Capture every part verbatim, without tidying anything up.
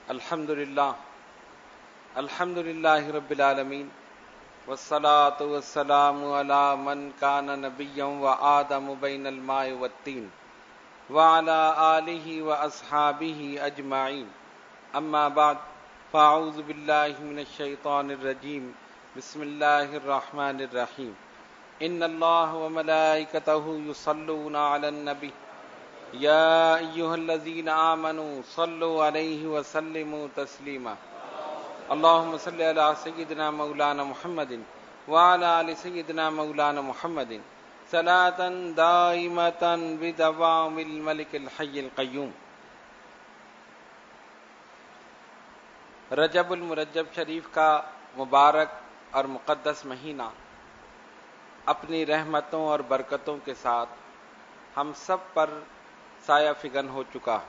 الحمد للہ الحمد للہ رب العالمین والصلاة والسلام علی من کان نبیا وآدم بین الماء والطین وعلی آلہ واصحابہ اجمعین اما بعد فاعوذ باللہ من الشیطان الرجیم بسم اللہ الرحمن الرحیم ان اللہ وملائکتہ یصلون علی النبی یا ایہا الذین آمنوا صلوا علیہ وسلموا تسلیما اللہم صلی علی سیدنا مولانا محمد وعلی آل سیدنا مولانا محمد صلاة دائمة بدوام الملک الحی القیوم۔ رجب المرجب شریف کا مبارک اور مقدس مہینہ اپنی رحمتوں اور برکتوں کے ساتھ ہم سب پر سایہ فگن ہو چکا۔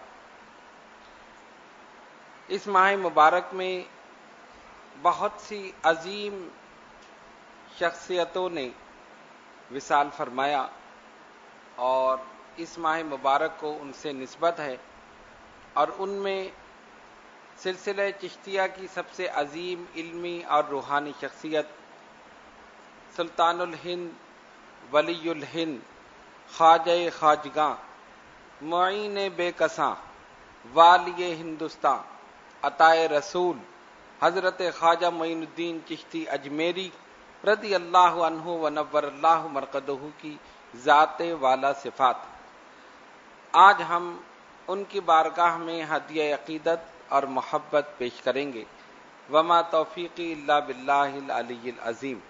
اس ماہ مبارک میں بہت سی عظیم شخصیتوں نے وصال فرمایا اور اس ماہ مبارک کو ان سے نسبت ہے، اور ان میں سلسلہ چشتیہ کی سب سے عظیم علمی اور روحانی شخصیت سلطان الہند ولی الہند خواجہ خواجگاں معین بے کساں والی ہندوستان عطائے رسول حضرت خواجہ معین الدین چشتی اجمیری رضی اللہ عنہ ونور اللہ مرقدہ کی ذات والا صفات، آج ہم ان کی بارگاہ میں ہدیہ عقیدت اور محبت پیش کریں گے۔ وما توفیقی الا باللہ العلی العظیم۔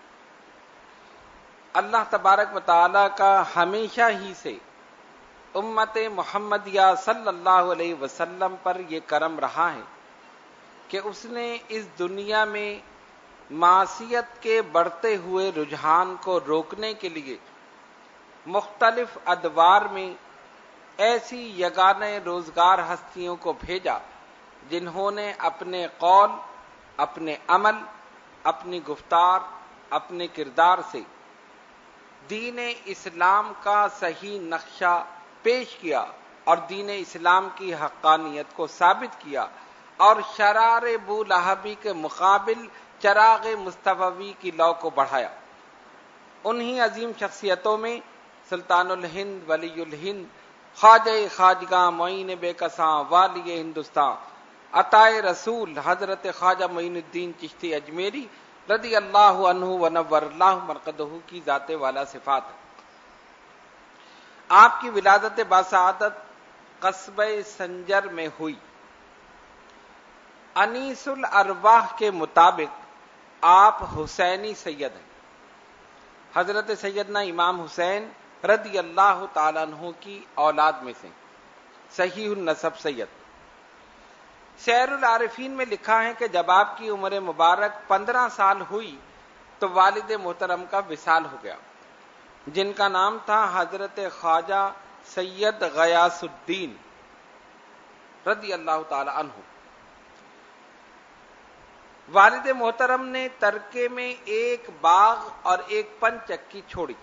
اللہ تبارک و تعالی کا ہمیشہ ہی سے امت محمدیہ صلی اللہ علیہ وسلم پر یہ کرم رہا ہے کہ اس نے اس دنیا میں معصیت کے بڑھتے ہوئے رجحان کو روکنے کے لیے مختلف ادوار میں ایسی یگانہ روزگار ہستیوں کو بھیجا جنہوں نے اپنے قول، اپنے عمل، اپنی گفتار، اپنے کردار سے دین اسلام کا صحیح نقشہ پیش کیا اور دین اسلام کی حقانیت کو ثابت کیا، اور شرار بولہبی کے مقابل چراغ مصطفی کی لو کو بڑھایا۔ انہی عظیم شخصیتوں میں سلطان الہند ولی الہند خواجہ خواجگاں معین بے کساں والی ہندوستان عطائے رسول حضرت خواجہ معین الدین چشتی اجمیری رضی اللہ عنہ ونور اللہ مرقدہ کی ذات والا صفات ہے۔ آپ کی ولادت باسعادت قصبہ سنجر میں ہوئی۔ انیس الارواح کے مطابق آپ حسینی سید ہیں، حضرت سیدنا امام حسین رضی اللہ تعالیٰ عنہ کی اولاد میں سے، صحیح النسب سید۔ سیر العارفین میں لکھا ہے کہ جب آپ کی عمر مبارک پندرہ سال ہوئی تو والد محترم کا وصال ہو گیا، جن کا نام تھا حضرت خواجہ سید غیاث الدین رضی اللہ تعالی عنہ۔ والد محترم نے ترکے میں ایک باغ اور ایک پن چکی چھوڑی۔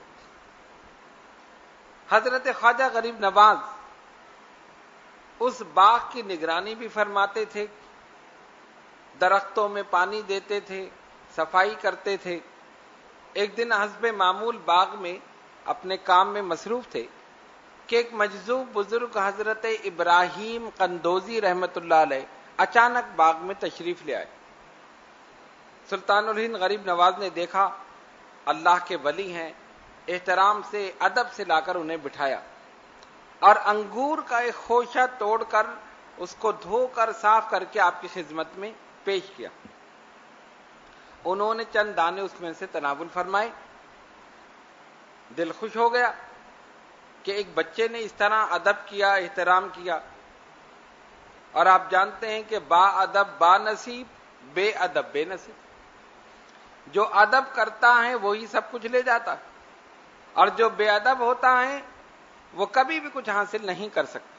حضرت خواجہ غریب نواز اس باغ کی نگرانی بھی فرماتے تھے، درختوں میں پانی دیتے تھے، صفائی کرتے تھے۔ ایک دن حسب معمول باغ میں اپنے کام میں مصروف تھے کہ ایک مجذوب بزرگ حضرت ابراہیم قندوزی رحمت اللہ علیہ اچانک باغ میں تشریف لے آئے۔ سلطان الہند غریب نواز نے دیکھا اللہ کے ولی ہیں، احترام سے ادب سے لا کر انہیں بٹھایا اور انگور کا ایک خوشہ توڑ کر اس کو دھو کر صاف کر کے آپ کی خدمت میں پیش کیا۔ انہوں نے چند دانے اس میں سے تناول فرمائے۔ دل خوش ہو گیا کہ ایک بچے نے اس طرح ادب کیا، احترام کیا، اور آپ جانتے ہیں کہ با ادب با نصیب، بے ادب بے نصیب۔ جو ادب کرتا ہے وہی سب کچھ لے جاتا، اور جو بے ادب ہوتا ہے وہ کبھی بھی کچھ حاصل نہیں کر سکتا۔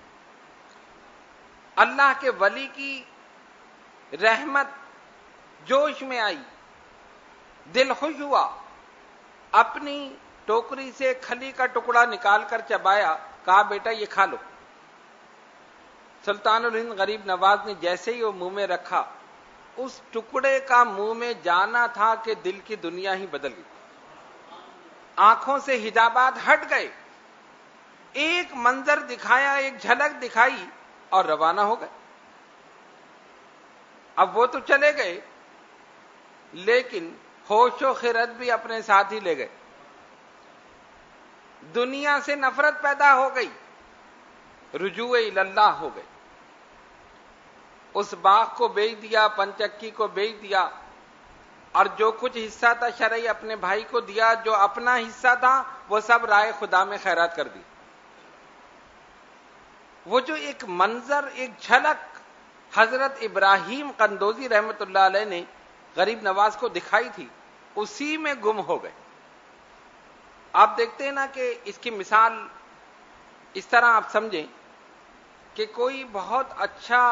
اللہ کے ولی کی رحمت جوش میں آئی، دل خوش ہوا، اپنی ٹوکری سے کھلی کا ٹکڑا نکال کر چبایا، کہا بیٹا یہ کھا لو۔ سلطان الہند غریب نواز نے جیسے ہی وہ منہ میں رکھا، اس ٹکڑے کا منہ میں جانا تھا کہ دل کی دنیا ہی بدل گئی، آنکھوں سے حجابات ہٹ گئے، ایک منظر دکھایا، ایک جھلک دکھائی اور روانہ ہو گئے۔ اب وہ تو چلے گئے لیکن ہوش و خرد بھی اپنے ساتھ ہی لے گئے، دنیا سے نفرت پیدا ہو گئی، رجوع اللہ ہو گئے، اس باغ کو بیچ دیا، پنچکی کو بیچ دیا، اور جو کچھ حصہ تھا شرعی اپنے بھائی کو دیا، جو اپنا حصہ تھا وہ سب رائے خدا میں خیرات کر دی۔ وہ جو ایک منظر، ایک جھلک حضرت ابراہیم قندوزی رحمت اللہ علیہ نے غریب نواز کو دکھائی تھی، اسی میں گم ہو گئے۔ آپ دیکھتے ہیں نا کہ اس کی مثال اس طرح آپ سمجھیں کہ کوئی بہت اچھا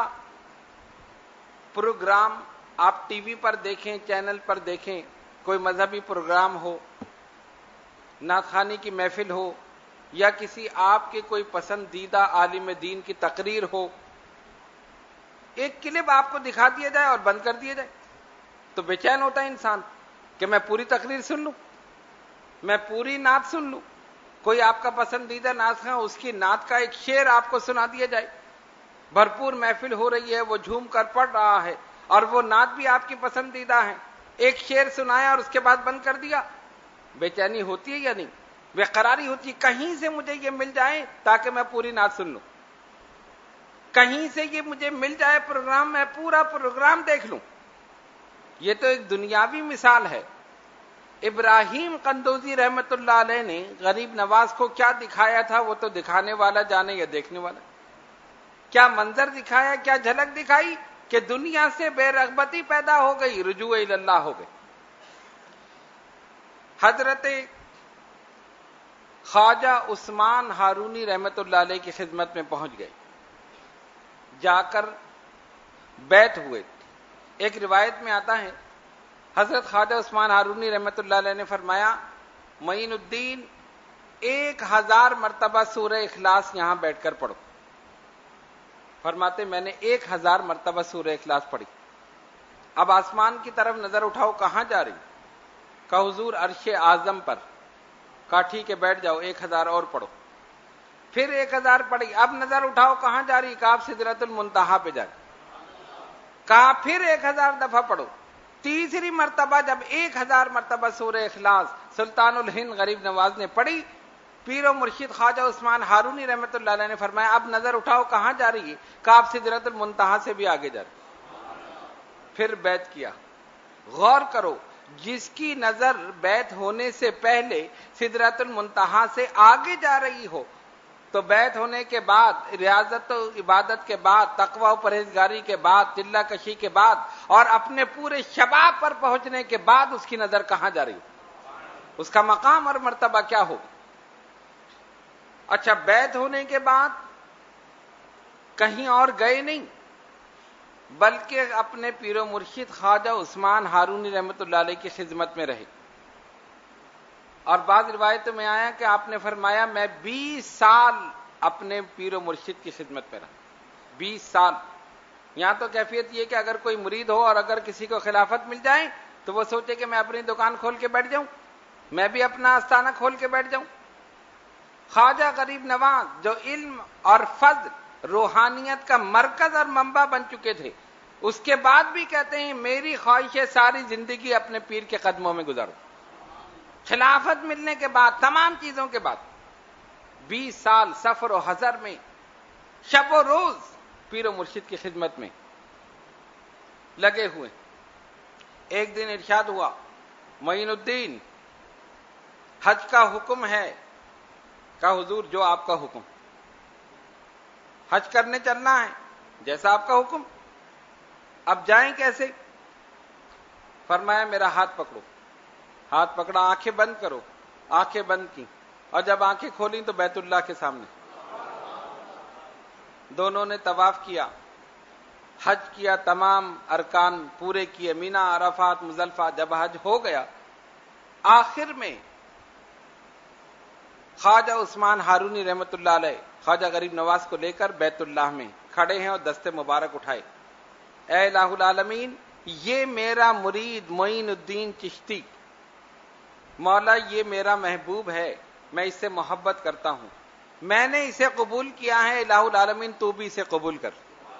پروگرام آپ ٹی وی پر دیکھیں، چینل پر دیکھیں، کوئی مذہبی پروگرام ہو، نعت خوانی کی محفل ہو، یا کسی آپ کے کوئی پسندیدہ عالم دین کی تقریر ہو، ایک کلپ آپ کو دکھا دیا جائے اور بند کر دیا جائے تو بے چین ہوتا ہے انسان کہ میں پوری تقریر سن لوں، میں پوری نعت سن لوں۔ کوئی آپ کا پسندیدہ نعت خواں، اس کی نعت کا ایک شعر آپ کو سنا دیا جائے، بھرپور محفل ہو رہی ہے، وہ جھوم کر پڑھ رہا ہے اور وہ نعت بھی آپ کی پسندیدہ ہے، ایک شعر سنایا اور اس کے بعد بند کر دیا، بے چینی ہوتی ہے یا نہیں؟ بے قراری ہوتی ہے، کہیں سے مجھے یہ مل جائے تاکہ میں پوری نعت سن لوں، کہیں سے یہ مجھے مل جائے پروگرام، میں پورا پروگرام دیکھ لوں۔ یہ تو ایک دنیاوی مثال ہے۔ ابراہیم قندوزی رحمت اللہ علیہ نے غریب نواز کو کیا دکھایا تھا، وہ تو دکھانے والا جانے یا دیکھنے والا، کیا منظر دکھایا، کیا جھلک دکھائی کہ دنیا سے بے رغبتی پیدا ہو گئی، رجوع اللہ ہو گئی۔ حضرت خواجہ عثمان ہارونی رحمت اللہ علیہ کی خدمت میں پہنچ گئے، جا کر بیعت ہوئے۔ ایک روایت میں آتا ہے حضرت خواجہ عثمان ہارونی رحمت اللہ علیہ نے فرمایا، معین الدین ایک ہزار مرتبہ سورہ اخلاص یہاں بیٹھ کر پڑھو۔ فرماتے میں نے ایک ہزار مرتبہ سورہ اخلاص پڑھی۔ اب آسمان کی طرف نظر اٹھاؤ، کہاں جا رہی؟ کہا حضور عرش اعظم پر۔ کہا ٹھیک ہے بیٹھ جاؤ، ایک ہزار اور پڑھو۔ پھر ایک ہزار پڑھی، اب نظر اٹھاؤ کہاں جا رہی؟ کہا آپ سدرۃ المنتہا پہ جا رہی۔ کہا پھر ایک ہزار دفعہ پڑھو۔ تیسری مرتبہ جب ایک ہزار مرتبہ سورہ اخلاص سلطان الہند غریب نواز نے پڑھی، پیر و مرشد خواجہ عثمان ہارونی رحمت اللہ علیہ نے فرمایا اب نظر اٹھاؤ کہاں جا رہی ہے؟ کہا آپ سدرۃ المنتہا سے بھی آگے جا رہی۔ پھر بیعت کیا۔ غور کرو، جس کی نظر بیعت ہونے سے پہلے سدرۃ المنتہا سے آگے جا رہی ہو، تو بیعت ہونے کے بعد، ریاضت و عبادت کے بعد، تقوی و پرہیزگاری کے بعد، چلہ کشی کے بعد اور اپنے پورے شباب پر پہنچنے کے بعد اس کی نظر کہاں جا رہی ہو؟ اس کا مقام اور مرتبہ کیا ہوگا؟ اچھا، بیعت ہونے کے بعد کہیں اور گئے نہیں، بلکہ اپنے پیر و مرشد خواجہ عثمان ہارونی رحمت اللہ علیہ کی خدمت میں رہے۔ اور بعض روایتوں میں آیا کہ آپ نے فرمایا میں بیس سال اپنے پیر و مرشد کی خدمت میں رہا، بیس سال۔ یہاں تو کیفیت یہ کہ اگر کوئی مرید ہو اور اگر کسی کو خلافت مل جائے تو وہ سوچے کہ میں اپنی دکان کھول کے بیٹھ جاؤں، میں بھی اپنا آستانہ کھول کے بیٹھ جاؤں۔ خواجہ غریب نواز جو علم اور فضل، روحانیت کا مرکز اور منبع بن چکے تھے، اس کے بعد بھی کہتے ہیں میری خواہش ہے ساری زندگی اپنے پیر کے قدموں میں گزاروں۔ خلافت ملنے کے بعد، تمام چیزوں کے بعد، بیس سال سفر و حضر میں شب و روز پیر و مرشد کی خدمت میں لگے ہوئے۔ ایک دن ارشاد ہوا، معین الدین حج کا حکم ہے۔ کہا حضور جو آپ کا حکم، حج کرنے چلنا ہے، جیسا آپ کا حکم۔ اب جائیں کیسے؟ فرمایا میرا ہاتھ پکڑو۔ ہاتھ پکڑا، آنکھیں بند کرو، آنکھیں بند کی، اور جب آنکھیں کھولیں تو بیت اللہ کے سامنے دونوں نے طواف کیا، حج کیا، تمام ارکان پورے کیے، مینا، عرفات، مزدلفہ۔ جب حج ہو گیا، آخر میں خواجہ عثمان ہارونی رحمت اللہ علیہ خواجہ غریب نواز کو لے کر بیت اللہ میں کھڑے ہیں اور دستے مبارک اٹھائے. اے الہ العالمین، یہ میرا مرید معین الدین چشتی، مولا یہ میرا محبوب ہے، میں اس سے محبت کرتا ہوں، میں نے اسے قبول کیا ہے، الہ العالمین تو بھی اسے قبول کر.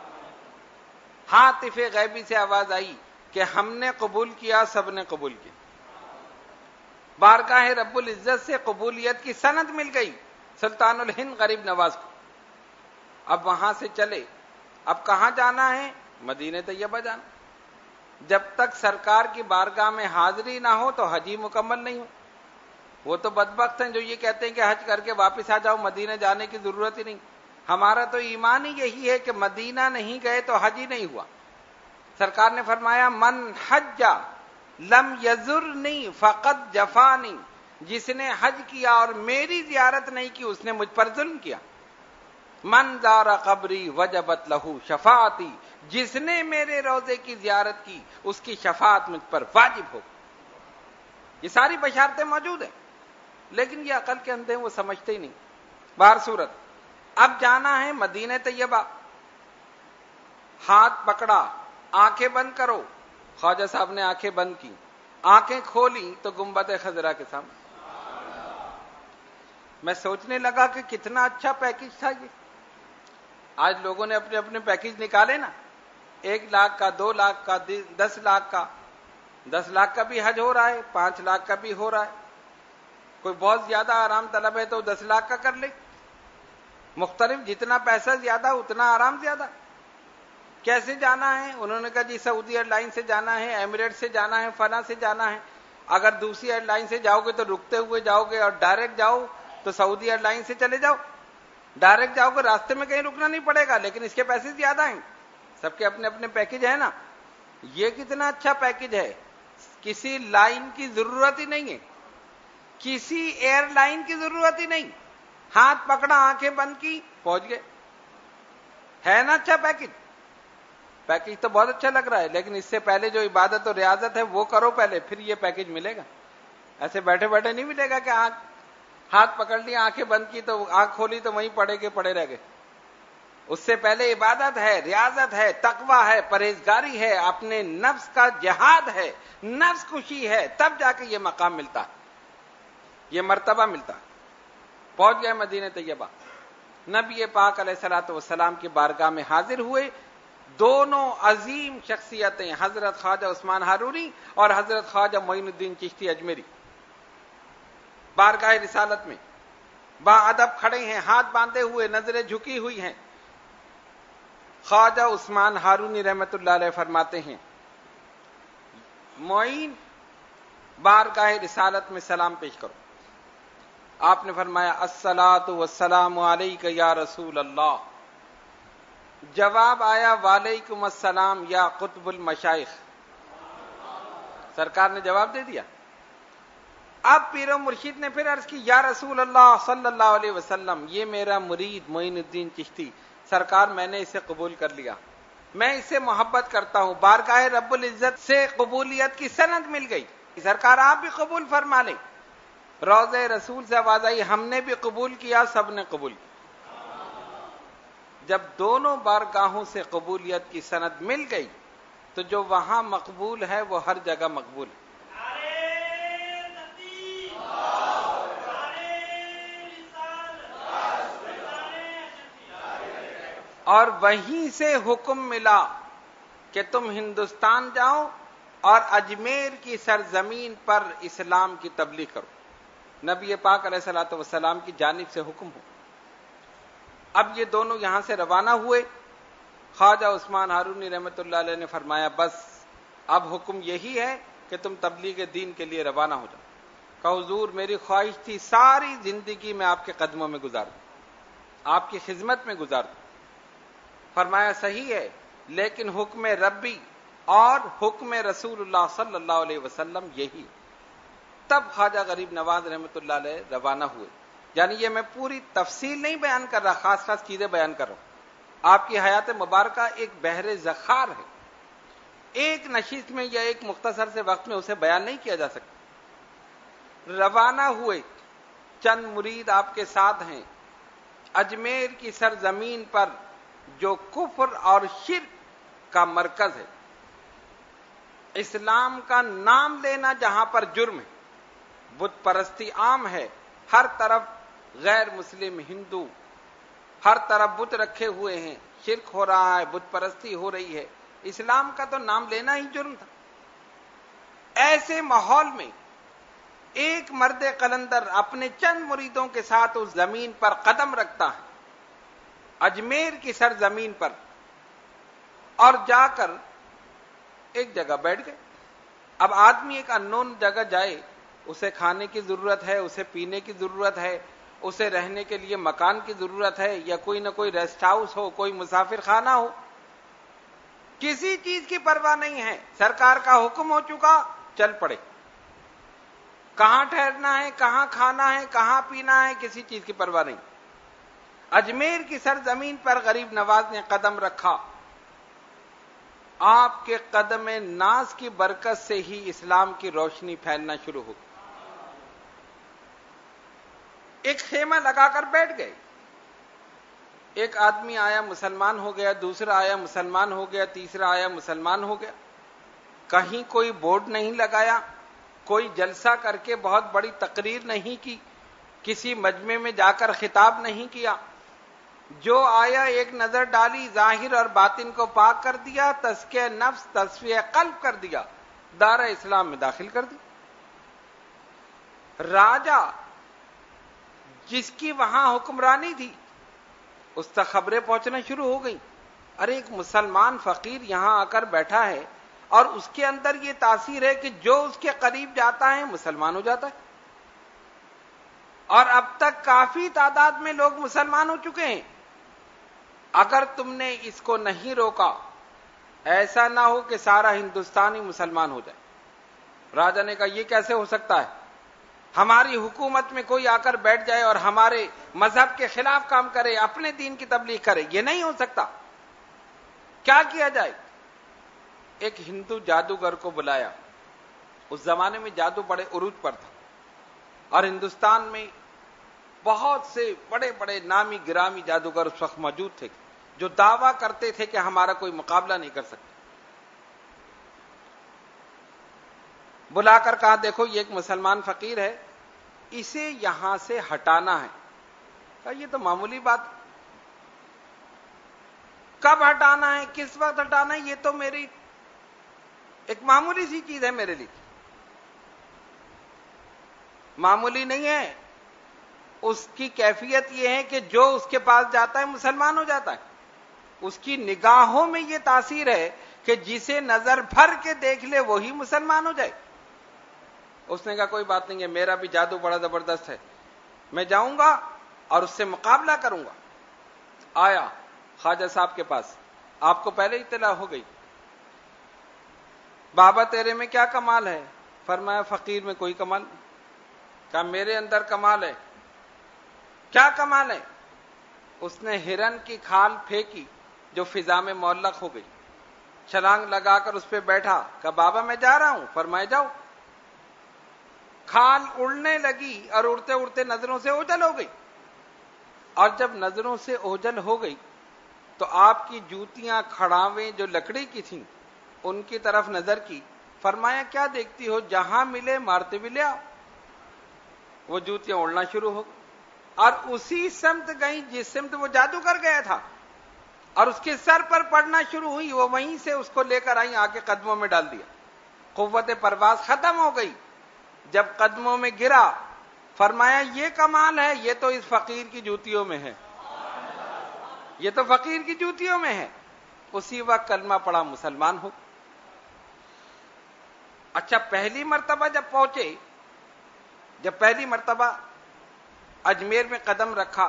ہاتف غیبی سے آواز آئی کہ ہم نے قبول کیا، سب نے قبول کیا. بارگاہ رب العزت سے قبولیت کی سند مل گئی سلطان الہند غریب نواز کو. اب وہاں سے چلے، اب کہاں جانا ہے؟ مدینہ طیبہ جانا. جب تک سرکار کی بارگاہ میں حاضری نہ ہو تو حج ہی مکمل نہیں ہو. وہ تو بدبخت ہیں جو یہ کہتے ہیں کہ حج کر کے واپس آ جاؤ، مدینہ جانے کی ضرورت ہی نہیں. ہمارا تو ایمان ہی یہی ہے کہ مدینہ نہیں گئے تو حج ہی نہیں ہوا. سرکار نے فرمایا من حج لم یزرنی فقط جفانی، جس نے حج کیا اور میری زیارت نہیں کی اس نے مجھ پر ظلم کیا. من زار قبری وجبت لہو شفاعتی، جس نے میرے روضے کی زیارت کی اس کی شفاعت مجھ پر واجب ہو. یہ ساری بشارتیں موجود ہیں، لیکن یہ عقل کے اندھے وہ سمجھتے ہی نہیں. بہر صورت اب جانا ہے مدینہ طیبہ. ہاتھ پکڑا، آنکھیں بند کرو. خواجہ صاحب نے آنکھیں بند کی، آنکھیں کھولی تو گنبد خضرا کے سامنے. میں سوچنے لگا کہ کتنا اچھا پیکج تھا یہ. آج لوگوں نے اپنے اپنے پیکج نکالے نا، ایک لاکھ کا، دو لاکھ کا، دس لاکھ کا. دس لاکھ کا بھی حج ہو رہا ہے، پانچ لاکھ کا بھی ہو رہا ہے. کوئی بہت زیادہ آرام طلب ہے تو دس لاکھ کا کر لے. مختلف، جتنا پیسہ زیادہ اتنا آرام زیادہ. کیسے جانا ہے؟ انہوں نے کہا جی سعودی ایئر لائن سے جانا ہے، ایمریٹ سے جانا ہے، فلاں سے جانا ہے. اگر دوسری ایئر لائن سے جاؤ گے تو رکتے ہوئے جاؤ گے، اور ڈائریکٹ جاؤ تو سعودی ایئر لائن سے چلے جاؤ. ڈائریکٹ جاؤ گے راستے میں کہیں رکنا نہیں پڑے گا، لیکن اس کے پیسے زیادہ ہیں. سب کے اپنے اپنے پیکج ہیں نا. یہ کتنا اچھا پیکج ہے. کسی لائن کی ضرورت ہی نہیں ہے، کسی ایئر لائن کی ضرورت ہی نہیں. ہاتھ پکڑا، آنکھیں بند کی، پہنچ گئے. ہے نا اچھا پیکج؟ پیکج تو بہت اچھا لگ رہا ہے، لیکن اس سے پہلے جو عبادت اور ریاضت ہے وہ کرو پہلے، پھر یہ پیکج ملے گا. ایسے بیٹھے بیٹھے نہیں ملے گا کہ آنکھ ہاتھ پکڑ لی، آنکھیں بند کی تو آنکھ کھولی تو وہیں پڑے کے پڑے رہ گئے. اس سے پہلے عبادت ہے، ریاضت ہے، تقوی ہے، پرہیزگاری ہے، اپنے نفس کا جہاد ہے، نفس کشی ہے، تب جا کے یہ مقام ملتا ہے، یہ مرتبہ ملتا ہے. پہنچ گئے مدینہ طیبہ. نبی پاک علیہ الصلوۃ والسلام کی بارگاہ میں حاضر ہوئے. دونوں عظیم شخصیتیں، حضرت خواجہ عثمان ہارونی اور حضرت خواجہ معین الدین چشتی اجمیری، بارگاہ رسالت میں با ادب کھڑے ہیں، ہاتھ باندھے ہوئے، نظریں جھکی ہوئی ہیں. خواجہ عثمان ہارونی رحمت اللہ علیہ فرماتے ہیں معین بارگاہ رسالت میں سلام پیش کرو. آپ نے فرمایا الصلاۃ والسلام علیک یا رسول اللہ. جواب آیا وعلیکم السلام یا قطب المشائخ. سرکار نے جواب دے دیا. اب پیر و مرشد نے پھر عرض کی یا رسول اللہ صلی اللہ علیہ وسلم، یہ میرا مرید معین الدین چشتی، سرکار میں نے اسے قبول کر لیا، میں اسے محبت کرتا ہوں. بارگاہ رب العزت سے قبولیت کی سند مل گئی، سرکار آپ بھی قبول فرما لیں. روضہ رسول سے آواز آئی ہم نے بھی قبول کیا، سب نے قبول کیا. جب دونوں بارگاہوں سے قبولیت کی سند مل گئی تو جو وہاں مقبول ہے وہ ہر جگہ مقبول ہے. اور وہیں سے حکم ملا کہ تم ہندوستان جاؤ اور اجمیر کی سرزمین پر اسلام کی تبلیغ کرو. نبی پاک علیہ الصلوۃ والسلام کی جانب سے حکم ہو. اب یہ دونوں یہاں سے روانہ ہوئے. خواجہ عثمان ہارونی رحمت اللہ علیہ نے فرمایا بس اب حکم یہی ہے کہ تم تبلیغ دین کے لیے روانہ ہو جاؤ. کہ حضور میری خواہش تھی ساری زندگی میں آپ کے قدموں میں گزار دوں، آپ کی خدمت میں گزار دوں. فرمایا صحیح ہے، لیکن حکم ربی اور حکم رسول اللہ صلی اللہ علیہ وسلم یہی. تب خواجہ غریب نواز رحمت اللہ علیہ روانہ ہوئے. یعنی یہ میں پوری تفصیل نہیں بیان کر رہا، خاص خاص چیزیں بیان کر رہا ہوں. آپ کی حیات مبارکہ ایک بحر ذخار ہے، ایک نشست میں یا ایک مختصر سے وقت میں اسے بیان نہیں کیا جا سکتا. روانہ ہوئے، چند مرید آپ کے ساتھ ہیں. اجمیر کی سرزمین پر جو کفر اور شرک کا مرکز ہے. اسلام کا نام لینا جہاں پر جرم ہے، بت پرستی عام ہے، ہر طرف غیر مسلم ہندو ہر طرف بت رکھے ہوئے ہیں، شرک ہو رہا ہے، بت پرستی ہو رہی ہے، اسلام کا تو نام لینا ہی جرم تھا. ایسے ماحول میں ایک مرد قلندر اپنے چند مریدوں کے ساتھ اس زمین پر قدم رکھتا ہے، اجمیر کی سرزمین پر، اور جا کر ایک جگہ بیٹھ گئے. اب آدمی ایک اننون جگہ جائے، اسے کھانے کی ضرورت ہے، اسے پینے کی ضرورت ہے، اسے رہنے کے لیے مکان کی ضرورت ہے، یا کوئی نہ کوئی ریسٹ ہاؤس ہو، کوئی مسافر خانہ ہو، کسی چیز کی پرواہ نہیں ہے. سرکار کا حکم ہو چکا، چل پڑے. کہاں ٹھہرنا ہے، کہاں کھانا ہے، کہاں پینا ہے، کسی چیز کی پرواہ نہیں. اجمیر کی سرزمین پر غریب نواز نے قدم رکھا. آپ کے قدم ناز کی برکت سے ہی اسلام کی روشنی پھیلنا شروع ہو. ایک خیمہ لگا کر بیٹھ گئے. ایک آدمی آیا مسلمان ہو گیا، دوسرا آیا مسلمان ہو گیا، تیسرا آیا مسلمان ہو گیا. کہیں کوئی بورڈ نہیں لگایا، کوئی جلسہ کر کے بہت بڑی تقریر نہیں کی، کسی مجمع میں جا کر خطاب نہیں کیا. جو آیا ایک نظر ڈالی، ظاہر اور باطن کو پاک کر دیا، تزکیہ نفس تصفیہ قلب کر دیا، دارہ اسلام میں داخل کر دیا. راجہ جس کی وہاں حکمرانی تھی، اس تک خبریں پہنچنا شروع ہو گئیں. ارے ایک مسلمان فقیر یہاں آ کر بیٹھا ہے، اور اس کے اندر یہ تاثیر ہے کہ جو اس کے قریب جاتا ہے مسلمان ہو جاتا ہے. اور اب تک کافی تعداد میں لوگ مسلمان ہو چکے ہیں. اگر تم نے اس کو نہیں روکا، ایسا نہ ہو کہ سارا ہندوستان ہی مسلمان ہو جائے. راجا نے کہا یہ کیسے ہو سکتا ہے؟ ہماری حکومت میں کوئی آ کر بیٹھ جائے اور ہمارے مذہب کے خلاف کام کرے، اپنے دین کی تبلیغ کرے، یہ نہیں ہو سکتا. کیا کیا جائے؟ ایک ہندو جادوگر کو بلایا. اس زمانے میں جادو بڑے عروج پر تھا، اور ہندوستان میں بہت سے بڑے بڑے نامی گرامی جادوگر اس وقت موجود تھے جو دعویٰ کرتے تھے کہ ہمارا کوئی مقابلہ نہیں کر سکتا. بلا کر کہا دیکھو یہ ایک مسلمان فقیر ہے، اسے یہاں سے ہٹانا ہے. کہا یہ تو معمولی بات، کب ہٹانا ہے، کس وقت ہٹانا ہے، یہ تو میری ایک معمولی سی چیز ہے، میرے لیے معمولی نہیں ہے. اس کی کیفیت یہ ہے کہ جو اس کے پاس جاتا ہے مسلمان ہو جاتا ہے. اس کی نگاہوں میں یہ تاثیر ہے کہ جسے نظر بھر کے دیکھ لے وہی مسلمان ہو جائے. اس نے کہا کوئی بات نہیں ہے، میرا بھی جادو بڑا زبردست ہے، میں جاؤں گا اور اس سے مقابلہ کروں گا. آیا خواجہ صاحب کے پاس، آپ کو پہلے اطلاع ہو گئی. بابا تیرے میں کیا کمال ہے؟ فرمایا فقیر میں کوئی کمال نہیں. کہا میرے اندر کمال ہے. کیا کمال ہے؟ اس نے ہرن کی کھال پھینکی جو فضا میں معلق ہو گئی، چھلانگ لگا کر اس پہ بیٹھا. کہا بابا میں جا رہا ہوں. فرمایا جاؤ. کھال اڑنے لگی اور اڑتے اڑتے نظروں سے اوجھل ہو گئی. اور جب نظروں سے اوجھل ہو گئی تو آپ کی جوتیاں کھڑاویں جو لکڑی کی تھیں ان کی طرف نظر کی. فرمایا کیا دیکھتی ہو؟ جہاں ملے مارتے بھی لے آؤ. وہ جوتیاں اڑنا شروع ہو گئی اور اسی سمت گئی جس سمت وہ جادو کر گیا تھا، اور اس کے سر پر پڑنا شروع ہوئی. وہ وہیں سے اس کو لے کر آئی، آ کے قدموں میں ڈال دیا. قوت پرواز ختم ہو گئی. جب قدموں میں گرا فرمایا یہ کمال ہے، یہ تو اس فقیر کی جوتیوں میں ہے، یہ تو فقیر کی جوتیوں میں ہے. اسی وقت کلمہ پڑا، مسلمان ہو. اچھا پہلی مرتبہ جب پہنچے، جب پہلی مرتبہ اجمیر میں قدم رکھا،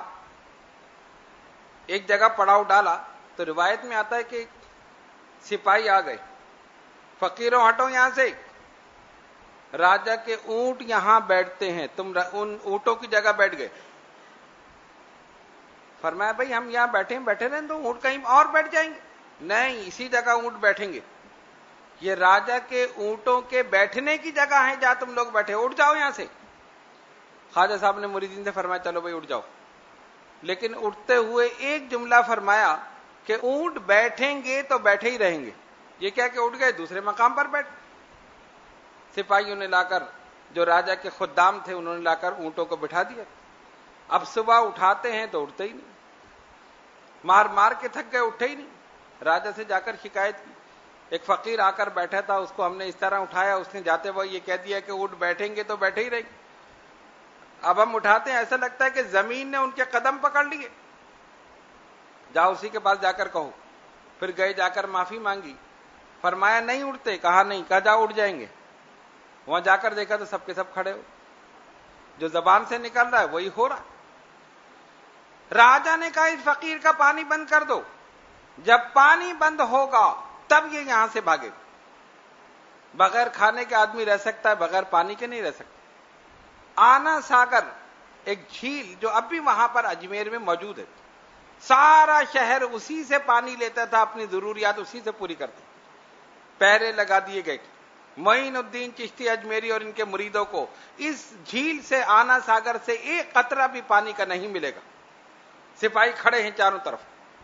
ایک جگہ پڑاؤ ڈالا، تو روایت میں آتا ہے کہ سپاہی آ گئے، فقیروں ہٹو یہاں سے، راجا کے اونٹ یہاں بیٹھتے ہیں، تم ان اونٹوں کی جگہ بیٹھ گئے. فرمایا بھائی ہم یہاں بیٹھے ہیں، بیٹھے رہیں تو اونٹ کہیں اور بیٹھ جائیں گے. نہیں، اسی جگہ اونٹ بیٹھیں گے. یہ راجا کے اونٹوں کے بیٹھنے کی جگہ ہے جہاں تم لوگ بیٹھے، اٹھ جاؤ یہاں سے. خواجہ صاحب نے مریدین سے فرمایا چلو بھائی اٹھ جاؤ. لیکن اٹھتے ہوئے ایک جملہ فرمایا کہ اونٹ بیٹھیں گے تو بیٹھے ہی رہیں گے. یہ کیا کہ اٹھ گئے دوسرے مقام پر بیٹھ. سپاہیوں نے لا کر, جو راجا کے خدام تھے انہوں نے لا کر اونٹوں کو بٹھا دیا. اب صبح اٹھاتے ہیں تو اٹھتے ہی نہیں, مار مار کے تھک گئے, اٹھے ہی نہیں. راجا سے جا کر شکایت کی. ایک فقیر آ کر بیٹھا تھا, اس کو ہم نے اس طرح اٹھایا, اس نے جاتے وقت یہ کہہ دیا کہ اونٹ بیٹھیں گے تو بیٹھے ہی رہیں گے. اب ہم اٹھاتے ہیں, ایسا لگتا ہے کہ زمین نے ان کے قدم پکڑ لیے. جاؤ اسی کے پاس جا کر کہو. پھر گئے, جا کر معافی مانگی. فرمایا نہیں اٹھتے, کہا نہیں, کہا جاؤ اٹھ جائیں گے. وہاں جا کر دیکھا تو سب کے سب کھڑے ہو, جو زبان سے نکل رہا ہے وہی ہو رہا. راجا نے کہا اس فقیر کا پانی بند کر دو, جب پانی بند ہوگا تب یہ یہاں سے بھاگے. بغیر کھانے کے آدمی رہ سکتا ہے, بغیر پانی کے نہیں رہ سکتا. آنا ساگر ایک جھیل جو اب بھی وہاں پر اجمیر میں موجود ہے, سارا شہر اسی سے پانی لیتا تھا, اپنی ضروریات اسی سے پوری کرتا. پہرے لگا دیے گئے. معین الدین چشتی اجمیری اور ان کے مریدوں کو اس جھیل سے, آنا ساگر سے ایک قطرہ بھی پانی کا نہیں ملے گا. سپاہی کھڑے ہیں چاروں طرف.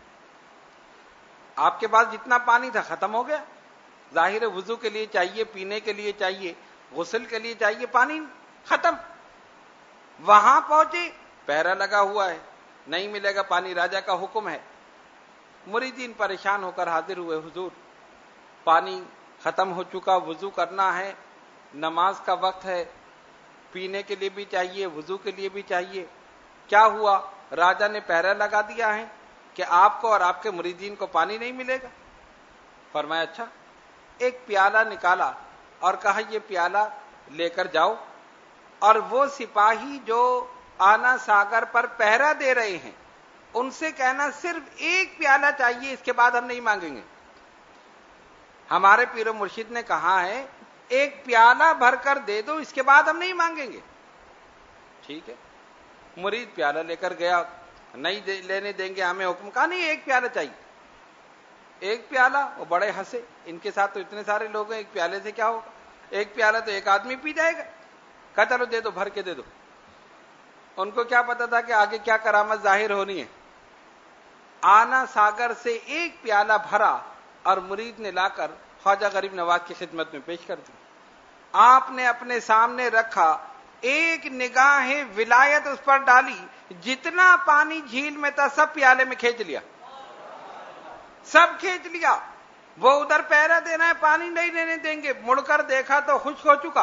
آپ کے پاس جتنا پانی تھا ختم ہو گیا. ظاہر وضو کے لیے چاہیے, پینے کے لیے چاہیے, غسل کے لیے چاہیے, پانی ختم. وہاں پہنچے, پہرا لگا ہوا ہے, نہیں ملے گا پانی, راجا کا حکم ہے. مریدین پریشان ہو کر حاضر ہوئے, حضور پانی ختم ہو چکا, وضو کرنا ہے, نماز کا وقت ہے, پینے کے لیے بھی چاہیے, وضو کے لیے بھی چاہیے. کیا ہوا؟ راجا نے پہرا لگا دیا ہے کہ آپ کو اور آپ کے مریدین کو پانی نہیں ملے گا. فرمایا اچھا. ایک پیالہ نکالا اور کہا یہ پیالہ لے کر جاؤ, اور وہ سپاہی جو آنا ساگر پر پہرا دے رہے ہیں ان سے کہنا صرف ایک پیالہ چاہیے, اس کے بعد ہم نہیں مانگیں گے. ہمارے پیر و مرشد نے کہا ہے ایک پیالہ بھر کر دے دو, اس کے بعد ہم نہیں مانگیں گے. ٹھیک ہے. مرید پیالہ لے کر گیا, نہیں دے, لینے دیں گے ہمیں حکم. کہا نہیں ایک پیالہ چاہیے. ایک پیالہ. وہ بڑے ہنسے, ان کے ساتھ تو اتنے سارے لوگ ہیں, ایک پیالے سے کیا ہوگا, ایک پیالہ تو ایک آدمی پی جائے گا. کہا چلو دے دو, بھر کے دے دو. ان کو کیا پتا تھا کہ آگے کیا کرامت ظاہر ہونی ہے. آنا ساگر سے ایک پیالہ بھرا اور مرید نے لا کر خواجہ غریب نواز کی خدمت میں پیش کر دی. آپ نے اپنے سامنے رکھا, ایک نگاہ ولایت اس پر ڈالی, جتنا پانی جھیل میں تھا سب پیالے میں کھینچ لیا, سب کھینچ لیا. وہ ادھر پہرا دینا ہے, پانی نہیں لینے دیں گے. مڑ کر دیکھا تو خشک ہو چکا,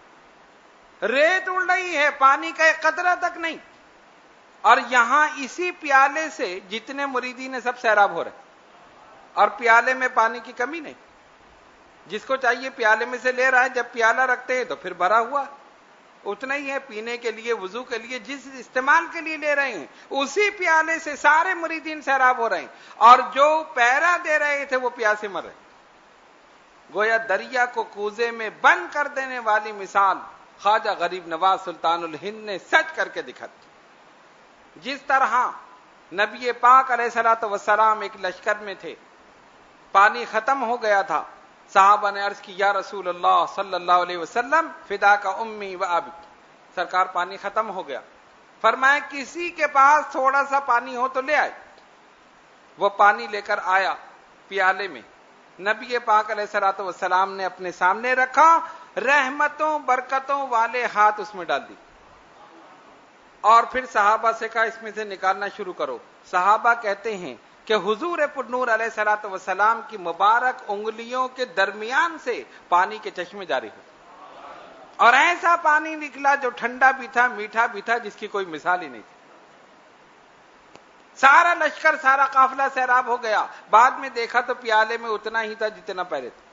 ریت اڑ رہی ہے, پانی کا ایک قطرہ تک نہیں. اور یہاں اسی پیالے سے جتنے مریدین ہیں سب سیراب ہو رہے, اور پیالے میں پانی کی کمی نہیں. جس کو چاہیے پیالے میں سے لے رہا ہے, جب پیالہ رکھتے ہیں تو پھر بھرا ہوا اتنا ہی ہے. پینے کے لیے, وضو کے لیے, جس استعمال کے لیے لے رہے ہیں اسی پیالے سے سارے مریدین سیراب ہو رہے ہیں, اور جو پیرا دے رہے تھے وہ پیاسے مر رہے. گویا دریا کو کوزے میں بند کر دینے والی مثال خواجہ غریب نواز سلطان الہند نے سچ کر کے دکھا دی. جس طرح نبی پاک علیہ الصلوۃ والسلام ایک لشکر میں تھے, پانی ختم ہو گیا تھا, صحابہ نے عرض کی یا رسول اللہ صلی اللہ علیہ وسلم فدا کا امی و ابی, سرکار پانی ختم ہو گیا. فرمایا کسی کے پاس تھوڑا سا پانی ہو تو لے آئے. وہ پانی لے کر آیا پیالے میں, نبی پاک علیہ الصلوۃ والسلام نے اپنے سامنے رکھا, رحمتوں برکتوں والے ہاتھ اس میں ڈال دی, اور پھر صحابہ سے کہا اس میں سے نکالنا شروع کرو. صحابہ کہتے ہیں کہ حضور پر نور علیہ الصلوۃ والسلام کی مبارک انگلیوں کے درمیان سے پانی کے چشمے جاری ہوئے, اور ایسا پانی نکلا جو ٹھنڈا بھی تھا, میٹھا بھی تھا, جس کی کوئی مثال ہی نہیں تھی. سارا لشکر, سارا قافلہ سیراب ہو گیا. بعد میں دیکھا تو پیالے میں اتنا ہی تھا جتنا پہلے تھا.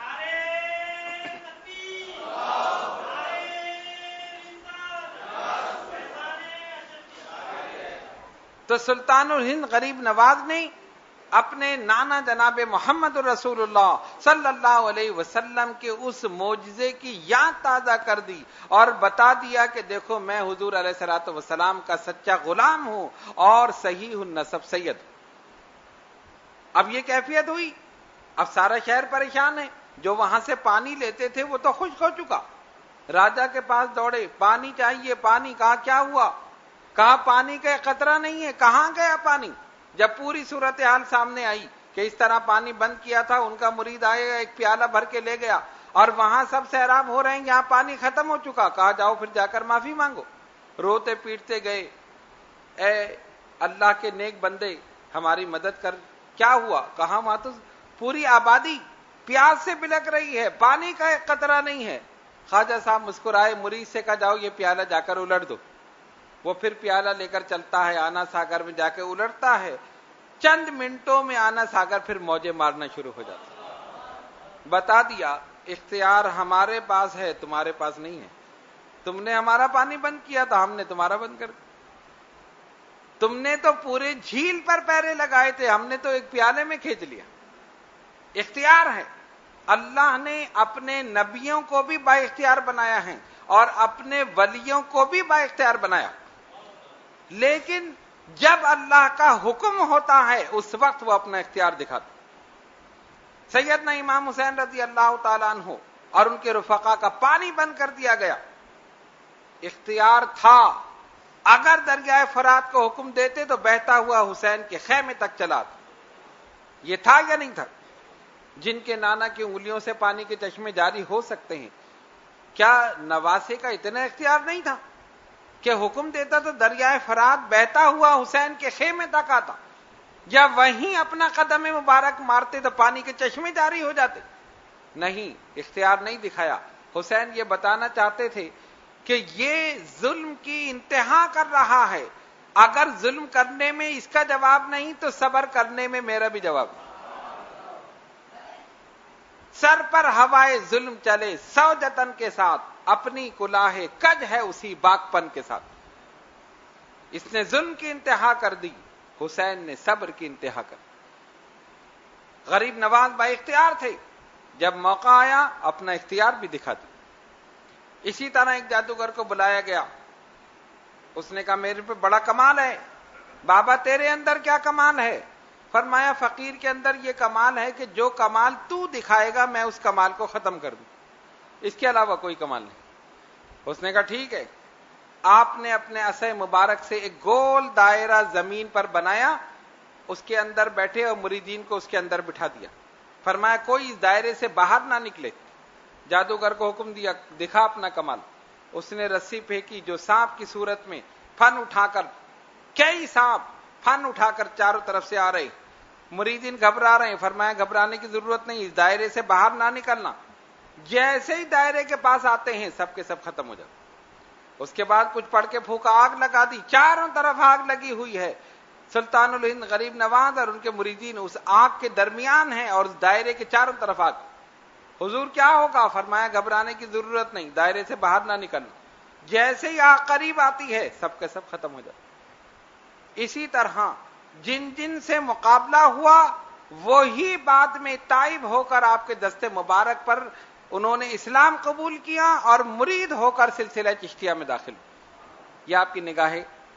تو سلطان الہند غریب نواز نے اپنے نانا جناب محمد رسول اللہ صلی اللہ علیہ وسلم کے اس معجزے کی یاد تازہ کر دی, اور بتا دیا کہ دیکھو میں حضور علیہ الصلوۃ والسلام کا سچا غلام ہوں اور صحیح النسب سید. اب یہ کیفیت ہوئی, اب سارا شہر پریشان ہے. جو وہاں سے پانی لیتے تھے وہ تو خشک ہو چکا. راجا کے پاس دوڑے, پانی چاہیے, پانی. کہا کیا ہوا؟ کہا پانی کا قطرہ نہیں ہے. کہاں گیا پانی؟ جب پوری صورتحال سامنے آئی کہ اس طرح پانی بند کیا تھا، ان کا مرید آئے گا، ایک پیالہ بھر کے لے گیا اور وہاں سب سیراب ہو رہے ہیں، یہاں پانی ختم ہو چکا، کہا جاؤ پھر جا کر معافی مانگو۔ روتے پیٹتے گئے، اے اللہ کے نیک بندے ہماری مدد کر۔ کیا ہوا؟ کہا وہاں تو پوری آبادی پیاس سے بلک رہی ہے، پانی کا ایک قطرہ نہیں ہے۔ خواجہ صاحب مسکرائے، مرید سے کہا جاؤ یہ پیالہ جا کر الٹ دو۔ وہ پھر پیالہ لے کر چلتا ہے، آنا ساگر میں جا کے الٹتا ہے، چند منٹوں میں آنا ساگر پھر موجیں مارنا شروع ہو جاتا۔ بتا دیا اختیار ہمارے پاس ہے، تمہارے پاس نہیں ہے۔ تم نے ہمارا پانی بند کیا تھا، ہم نے تمہارا بند کر۔ تم نے تو پورے جھیل پر پیرے لگائے تھے، ہم نے تو ایک پیالے میں کھینچ لیا۔ اختیار ہے۔ اللہ نے اپنے نبیوں کو بھی با اختیار بنایا ہے اور اپنے ولیوں کو بھی با اختیار بنایا، لیکن جب اللہ کا حکم ہوتا ہے اس وقت وہ اپنا اختیار دکھاتا۔ سیدنا امام حسین رضی اللہ تعالیٰ عنہ اور ان کے رفقا کا پانی بند کر دیا گیا۔ اختیار تھا، اگر دریائے فرات کو حکم دیتے تو بہتا ہوا حسین کے خیمے تک چلا تھا۔ یہ تھا یا نہیں تھا؟ جن کے نانا کی انگلیوں سے پانی کے چشمے جاری ہو سکتے ہیں، کیا نواسے کا اتنا اختیار نہیں تھا کہ حکم دیتا تو دریائے فرات بہتا ہوا حسین کے خیمے تک آتا، یا وہیں اپنا قدم مبارک مارتے تو پانی کے چشمے جاری ہو جاتے؟ نہیں، اختیار نہیں دکھایا۔ حسین یہ بتانا چاہتے تھے کہ یہ ظلم کی انتہا کر رہا ہے، اگر ظلم کرنے میں اس کا جواب نہیں تو صبر کرنے میں میرا بھی جواب نہیں۔ سر پر ہوائے ظلم چلے سو جتن کے ساتھ، اپنی کلاہ کج ہے اسی باغپن کے ساتھ۔ اس نے ظلم کی انتہا کر دی، حسین نے صبر کی انتہا کر دی۔ غریب نواز با اختیار تھے، جب موقع آیا اپنا اختیار بھی دکھا دی۔ اسی طرح ایک جادوگر کو بلایا گیا، اس نے کہا میرے پہ بڑا کمال ہے۔ بابا تیرے اندر کیا کمال ہے؟ فرمایا فقیر کے اندر یہ کمال ہے کہ جو کمال تو دکھائے گا میں اس کمال کو ختم کر دوں، اس کے علاوہ کوئی کمال نہیں۔ اس نے کہا ٹھیک ہے۔ آپ نے اپنے عصا مبارک سے ایک گول دائرہ زمین پر بنایا، اس کے اندر بیٹھے اور مریدین کو اس کے اندر بٹھا دیا۔ فرمایا کوئی اس دائرے سے باہر نہ نکلے۔ جادوگر کو حکم دیا دکھا اپنا کمال۔ اس نے رسی پھینکی جو سانپ کی صورت میں پھن اٹھا کر، کئی سانپ پھن اٹھا کر چاروں طرف سے آ رہے، مریدین گھبرا رہے ہیں۔ فرمایا گھبرانے کی ضرورت نہیں، اس دائرے سے باہر نہ نکلنا۔ جیسے ہی دائرے کے پاس آتے ہیں سب کے سب ختم ہو جاتے۔ اس کے بعد کچھ پڑھ کے پھونکا، آگ لگا دی، چاروں طرف آگ لگی ہوئی ہے۔ سلطان الہند غریب نواز اور ان کے مریدین اس آگ کے درمیان ہیں اور اس دائرے کے چاروں طرف آگ۔ حضور کیا ہوگا؟ فرمایا گھبرانے کی ضرورت نہیں، دائرے سے باہر نہ نکلنا۔ جیسے ہی آگ قریب آتی ہے سب کے سب ختم ہو جاتے۔ اسی طرح جن جن سے مقابلہ ہوا وہی بعد میں تائب ہو کر آپ کے دستے مبارک پر انہوں نے اسلام قبول کیا اور مرید ہو کر سلسلہ چشتیہ میں داخل ہوئے۔ یہ آپ کی نگاہ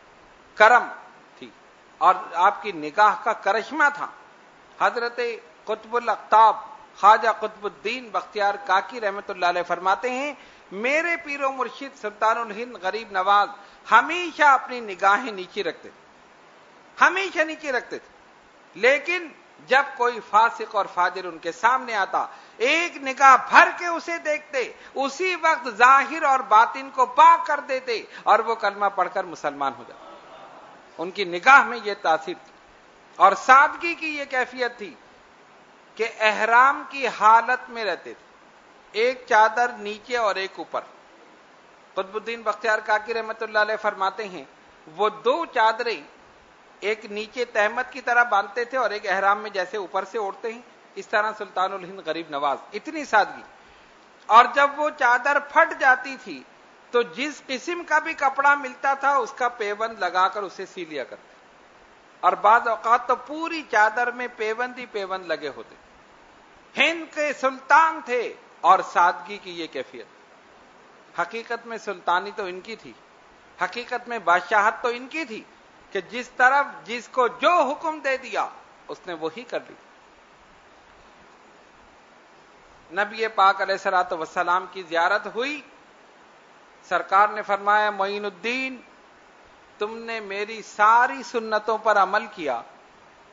کرم تھی اور آپ کی نگاہ کا کرشمہ تھا۔ حضرت قطب الاقطاب خواجہ قطب الدین بختیار کاکی رحمت اللہ علیہ فرماتے ہیں میرے پیر و مرشد سلطان الہند غریب نواز ہمیشہ اپنی نگاہیں نیچی رکھتے تھے، ہمیشہ نیچے رکھتے تھے، لیکن جب کوئی فاسق اور فاجر ان کے سامنے آتا ایک نگاہ بھر کے اسے دیکھتے، اسی وقت ظاہر اور باطن کو پاک کر دیتے اور وہ کلمہ پڑھ کر مسلمان ہو جاتے۔ ان کی نگاہ میں یہ تاثیر تھی اور سادگی کی یہ کیفیت تھی کہ احرام کی حالت میں رہتے تھے، ایک چادر نیچے اور ایک اوپر۔ قطب الدین بختیار کاکی رحمت اللہ علیہ فرماتے ہیں وہ دو چادریں ایک نیچے تہمت کی طرح باندھتے تھے اور ایک احرام میں جیسے اوپر سے اوڑھتے ہیں، اس طرح سلطان الہند غریب نواز، اتنی سادگی۔ اور جب وہ چادر پھٹ جاتی تھی تو جس قسم کا بھی کپڑا ملتا تھا اس کا پیوند لگا کر اسے سی لیا کرتے، اور بعض اوقات تو پوری چادر میں پیوند ہی پیوند لگے ہوتے۔ ہند کے سلطان تھے اور سادگی کی یہ کیفیت۔ حقیقت میں سلطانی تو ان کی تھی، حقیقت میں بادشاہت تو ان کی تھی کہ جس طرف جس کو جو حکم دے دیا اس نے وہی کر لی۔ نبی پاک علیہ الصلوۃ والسلام کی زیارت ہوئی، سرکار نے فرمایا معین الدین تم نے میری ساری سنتوں پر عمل کیا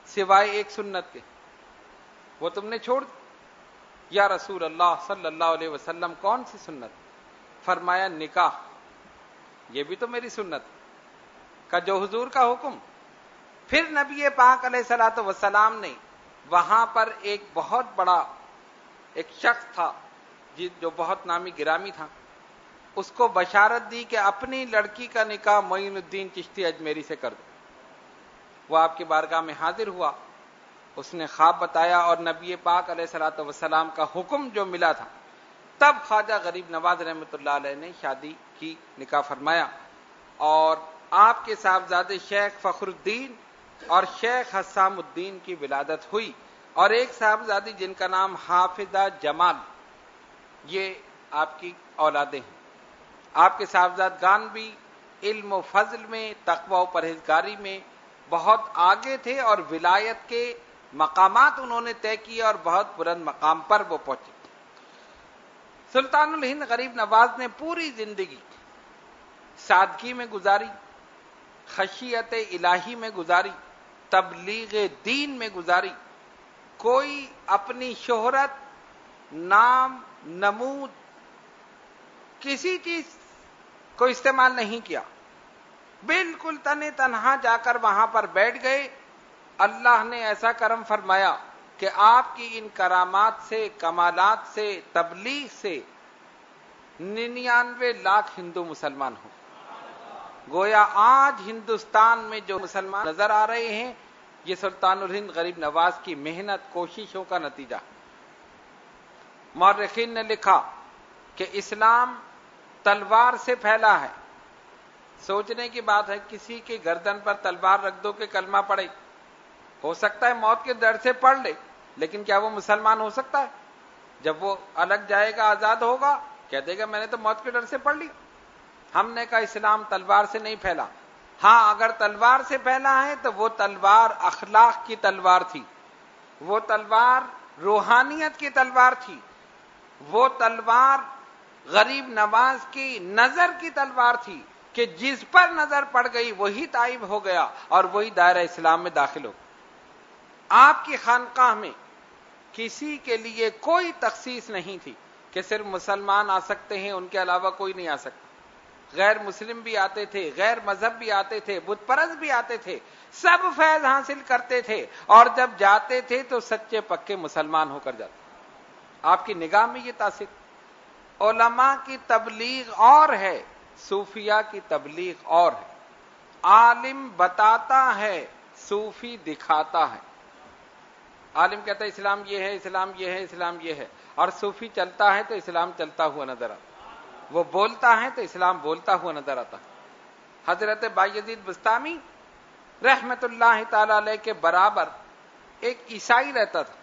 سوائے ایک سنت کے، وہ تم نے چھوڑ دی۔ یا رسول اللہ صلی اللہ علیہ وسلم کون سی سنت؟ فرمایا نکاح، یہ بھی تو میری سنت کا جو حضور کا حکم۔ پھر نبی پاک علیہ الصلوۃ والسلام نے وہاں پر ایک بہت بڑا ایک شخص تھا جو بہت نامی گرامی تھا، اس کو بشارت دی کہ اپنی لڑکی کا نکاح معین الدین چشتی اجمیری سے کر دو۔ وہ آپ کی بارگاہ میں حاضر ہوا، اس نے خواب بتایا اور نبی پاک علیہ الصلوۃ والسلام کا حکم جو ملا تھا، تب خواجہ غریب نواز رحمۃ اللہ علیہ نے شادی کی، نکاح فرمایا، اور آپ کے صاحبزادے شیخ فخر الدین اور شیخ حسام الدین کی ولادت ہوئی، اور ایک صاحبزادی جن کا نام حافظہ جمال، یہ آپ کی اولادیں ہیں۔ آپ کے صاحبزادگان بھی علم و فضل میں، تقوی و پرہیزگاری میں بہت آگے تھے، اور ولایت کے مقامات انہوں نے طے کیے اور بہت بلند مقام پر وہ پہنچے۔ سلطان الہند غریب نواز نے پوری زندگی سادگی میں گزاری، خشیت الہی میں گزاری، تبلیغ دین میں گزاری۔ کوئی اپنی شہرت، نام، نمود، کسی چیز کو استعمال نہیں کیا، بالکل تنے تنہا جا کر وہاں پر بیٹھ گئے۔ اللہ نے ایسا کرم فرمایا کہ آپ کی ان کرامات سے، کمالات سے، تبلیغ سے ننیانوے لاکھ ہندو مسلمان ہوں۔ گویا آج ہندوستان میں جو مسلمان نظر آ رہے ہیں، یہ سلطان الہند غریب نواز کی محنت، کوششوں کا نتیجہ۔ مورخین نے لکھا کہ اسلام تلوار سے پھیلا ہے۔ سوچنے کی بات ہے، کسی کی گردن پر تلوار رکھ دو کہ کلمہ پڑھے، ہو سکتا ہے موت کے ڈر سے پڑھ لے، لیکن کیا وہ مسلمان ہو سکتا ہے؟ جب وہ الگ جائے گا، آزاد ہوگا، کہہ دے گا میں نے تو موت کے ڈر سے پڑھ لی۔ ہم نے کہا اسلام تلوار سے نہیں پھیلا۔ ہاں، اگر تلوار سے پھیلا ہے تو وہ تلوار اخلاق کی تلوار تھی، وہ تلوار روحانیت کی تلوار تھی، وہ تلوار غریب نواز کی نظر کی تلوار تھی کہ جس پر نظر پڑ گئی وہی تائب ہو گیا اور وہی دائرہ اسلام میں داخل ہو گیا۔ آپ کی خانقاہ میں کسی کے لیے کوئی تخصیص نہیں تھی کہ صرف مسلمان آ سکتے ہیں، ان کے علاوہ کوئی نہیں آ سکتا۔ غیر مسلم بھی آتے تھے، غیر مذہب بھی آتے تھے، بت پرست بھی آتے تھے، سب فیض حاصل کرتے تھے، اور جب جاتے تھے تو سچے پکے مسلمان ہو کر جاتے۔ آپ کی نگاہ میں یہ تاثر، علماء کی تبلیغ اور ہے، صوفیہ کی تبلیغ اور ہے۔ عالم بتاتا ہے، صوفی دکھاتا ہے۔ عالم کہتا ہے اسلام یہ ہے، اسلام یہ ہے، اسلام یہ ہے، اور صوفی چلتا ہے تو اسلام چلتا ہوا نظر آتا، وہ بولتا ہے تو اسلام بولتا ہوا نظر آتا۔ حضرت بایزید بستامی رحمت اللہ تعالی علیہ کے برابر ایک عیسائی رہتا تھا۔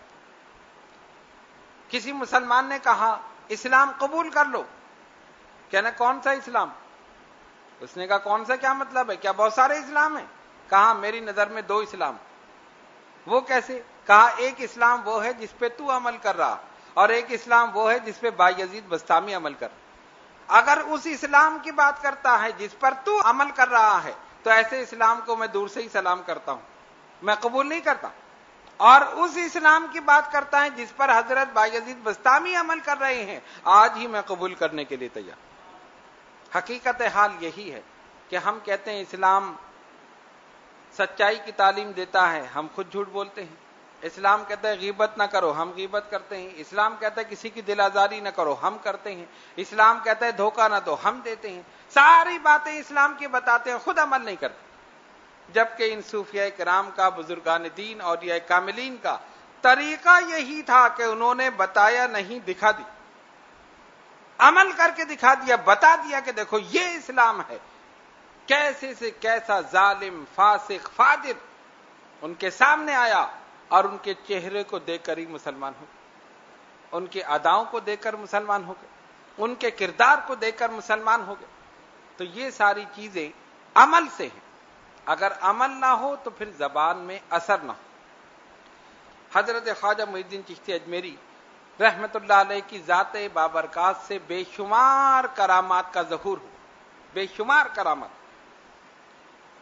کسی مسلمان نے کہا اسلام قبول کر لو، کہنا کون سا اسلام؟ اس نے کہا کون سا کیا مطلب ہے، کیا بہت سارے اسلام ہیں؟ کہا میری نظر میں دو اسلام۔ وہ کیسے؟ کہا ایک اسلام وہ ہے جس پہ تو عمل کر رہا، اور ایک اسلام وہ ہے جس پہ بایزید بستامی عمل کر رہا۔ اگر اس اسلام کی بات کرتا ہے جس پر تو عمل کر رہا ہے تو ایسے اسلام کو میں دور سے ہی سلام کرتا ہوں، میں قبول نہیں کرتا۔ اور اس اسلام کی بات کرتا ہے جس پر حضرت بایزید بستامی عمل کر رہے ہیں، آج ہی میں قبول کرنے کے لیے تیار۔ حقیقت حال یہی ہے کہ ہم کہتے ہیں اسلام سچائی کی تعلیم دیتا ہے، ہم خود جھوٹ بولتے ہیں۔ اسلام کہتا ہے غیبت نہ کرو، ہم غیبت کرتے ہیں۔ اسلام کہتا ہے کسی کی دل آزاری نہ کرو، ہم کرتے ہیں۔ اسلام کہتا ہے دھوکہ نہ دو، ہم دیتے ہیں۔ ساری باتیں اسلام کی بتاتے ہیں، خود عمل نہیں کرتے۔ جبکہ ان صوفیاء کرام کا، بزرگان دین، اولیاء کاملین کا طریقہ یہی تھا کہ انہوں نے بتایا نہیں، دکھا دی، عمل کر کے دکھا دیا، بتا دیا کہ دیکھو یہ اسلام ہے۔ کیسے سے کیسا ظالم، فاسق، فاجر ان کے سامنے آیا، اور ان کے چہرے کو دیکھ کر ہی مسلمان ہو گئے، ان کی اداؤں کو دیکھ کر مسلمان ہو گئے، ان کے کردار کو دیکھ کر مسلمان ہو گئے۔ تو یہ ساری چیزیں عمل سے ہیں، اگر عمل نہ ہو تو پھر زبان میں اثر نہ ہو۔ حضرت خواجہ معین الدین چشتی اجمیری رحمت اللہ علیہ کی ذات بابرکات سے بے شمار کرامات کا ظہور ہو، بے شمار کرامات۔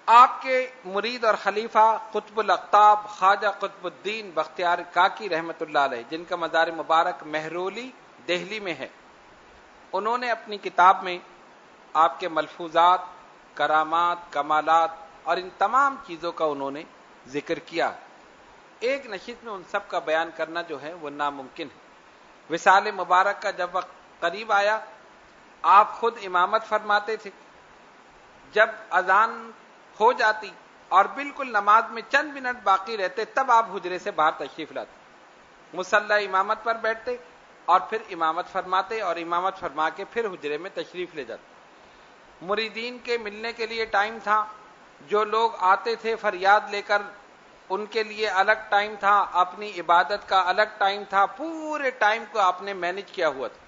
آپ کے مرید اور خلیفہ قطب الاقطاب خواجہ قطب الدین بختیار کاکی رحمت اللہ علیہ، جن کا مزار مبارک مہرولی دہلی میں ہے، انہوں نے اپنی کتاب میں آپ کے ملفوظات، کرامات، کمالات اور ان تمام چیزوں کا انہوں نے ذکر کیا۔ ایک نشست میں ان سب کا بیان کرنا جو ہے وہ ناممکن ہے۔ وصال مبارک کا جب وقت قریب آیا، آپ خود امامت فرماتے تھے۔ جب اذان ہو جاتی اور بالکل نماز میں چند منٹ باقی رہتے، تب آپ حجرے سے باہر تشریف لاتے، مصلی امامت پر بیٹھتے اور پھر امامت فرماتے اور امامت فرما کے پھر حجرے میں تشریف لے جاتے۔ مریدین کے ملنے کے لیے ٹائم تھا، جو لوگ آتے تھے فریاد لے کر ان کے لیے الگ ٹائم تھا، اپنی عبادت کا الگ ٹائم تھا، پورے ٹائم کو آپ نے مینج کیا ہوا تھا۔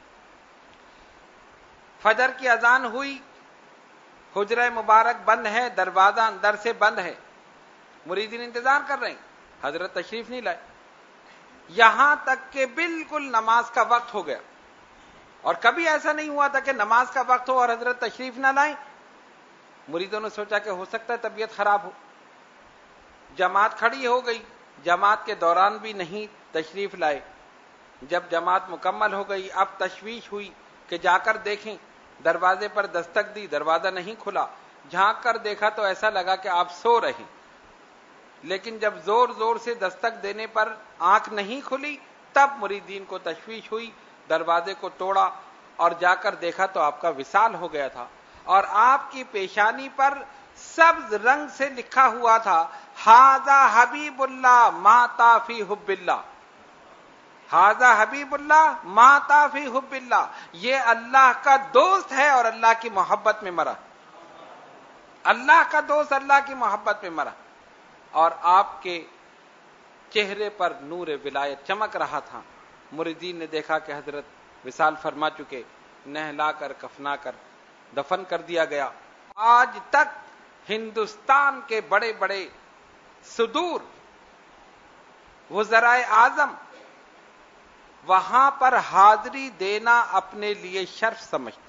فجر کی اذان ہوئی، حجرہ مبارک بند ہے، دروازہ اندر سے بند ہے، مریدین انتظار کر رہے ہیں، حضرت تشریف نہیں لائے، یہاں تک کہ بالکل نماز کا وقت ہو گیا۔ اور کبھی ایسا نہیں ہوا تھا کہ نماز کا وقت ہو اور حضرت تشریف نہ لائیں۔ مریدوں نے سوچا کہ ہو سکتا ہے طبیعت خراب ہو، جماعت کھڑی ہو گئی، جماعت کے دوران بھی نہیں تشریف لائے۔ جب جماعت مکمل ہو گئی، اب تشویش ہوئی کہ جا کر دیکھیں، دروازے پر دستک دی، دروازہ نہیں کھلا، جھانک کر دیکھا تو ایسا لگا کہ آپ سو رہے ہیں، لیکن جب زور زور سے دستک دینے پر آنکھ نہیں کھلی، تب مریدین کو تشویش ہوئی، دروازے کو توڑا اور جا کر دیکھا تو آپ کا وصال ہو گیا تھا، اور آپ کی پیشانی پر سبز رنگ سے لکھا ہوا تھا، ھذا حبیب اللہ ماتا فی حب اللہ، ھذا حبیب اللہ ماتا فی حب اللہ، یہ اللہ کا دوست ہے اور اللہ کی محبت میں مرا، اللہ کا دوست اللہ کی محبت میں مرا۔ اور آپ کے چہرے پر نور ولایت چمک رہا تھا۔ مریدین نے دیکھا کہ حضرت وصال فرما چکے، نہلا کر کفنا کر دفن کر دیا گیا۔ آج تک ہندوستان کے بڑے بڑے صدور، وزرائے اعظم وہاں پر حاضری دینا اپنے لیے شرف سمجھتے۔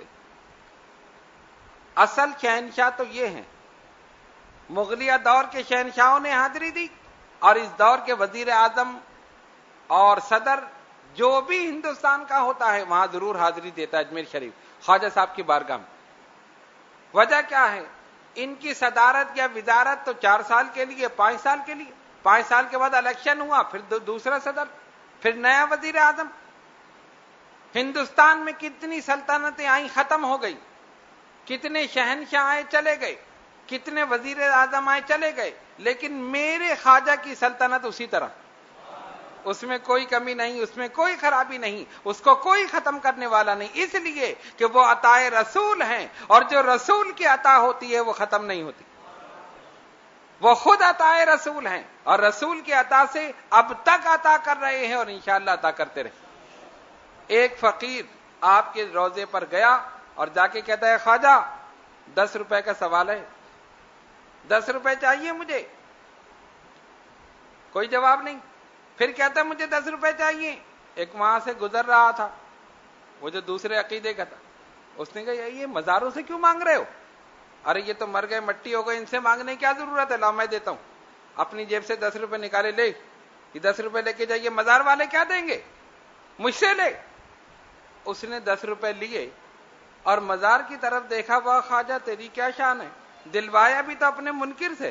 اصل شہنشاہ تو یہ ہیں، مغلیہ دور کے شہنشاہوں نے حاضری دی، اور اس دور کے وزیر اعظم اور صدر جو بھی ہندوستان کا ہوتا ہے وہاں ضرور حاضری دیتا ہے اجمیر شریف خواجہ صاحب کی بارگاہ میں۔ وجہ کیا ہے؟ ان کی صدارت یا وزارت تو چار سال کے لیے، پانچ سال کے لیے، پانچ سال کے بعد الیکشن ہوا، پھر دوسرا صدر، پھر نیا وزیر اعظم۔ ہندوستان میں کتنی سلطنتیں آئیں، ختم ہو گئی، کتنے شہنشاہ آئے چلے گئے، کتنے وزیر اعظم آئے چلے گئے، لیکن میرے خواجہ کی سلطنت اسی طرح، اس میں کوئی کمی نہیں، اس میں کوئی خرابی نہیں، اس کو کوئی ختم کرنے والا نہیں، اس لیے کہ وہ عطائے رسول ہیں، اور جو رسول کی عطا ہوتی ہے وہ ختم نہیں ہوتی، وہ خود عطائے رسول ہیں، اور رسول کی عطا سے اب تک عطا کر رہے ہیں اور انشاءاللہ عطا کرتے رہے۔ ایک فقیر آپ کے روضے پر گیا اور جا کے کہتا ہے، خواجہ دس روپے کا سوال ہے، دس روپے چاہیے مجھے، کوئی جواب نہیں۔ پھر کہتا ہے مجھے دس روپے چاہیے۔ ایک وہاں سے گزر رہا تھا، وہ جو دوسرے عقیدے کا تھا، اس نے کہا یہ مزاروں سے کیوں مانگ رہے ہو؟ ارے یہ تو مر گئے، مٹی ہو گئے، ان سے مانگنے کی کیا ضرورت ہے، لاؤ میں دیتا ہوں۔ اپنی جیب سے دس روپے نکالے، لے یہ دس روپے لے کے جائیے، مزار والے کیا دیں گے، مجھ سے لے۔ اس نے دس روپے لیے اور مزار کی طرف دیکھا، واہ خواجہ تیری کیا شان ہے، دلوایا بھی تو اپنے منکر سے،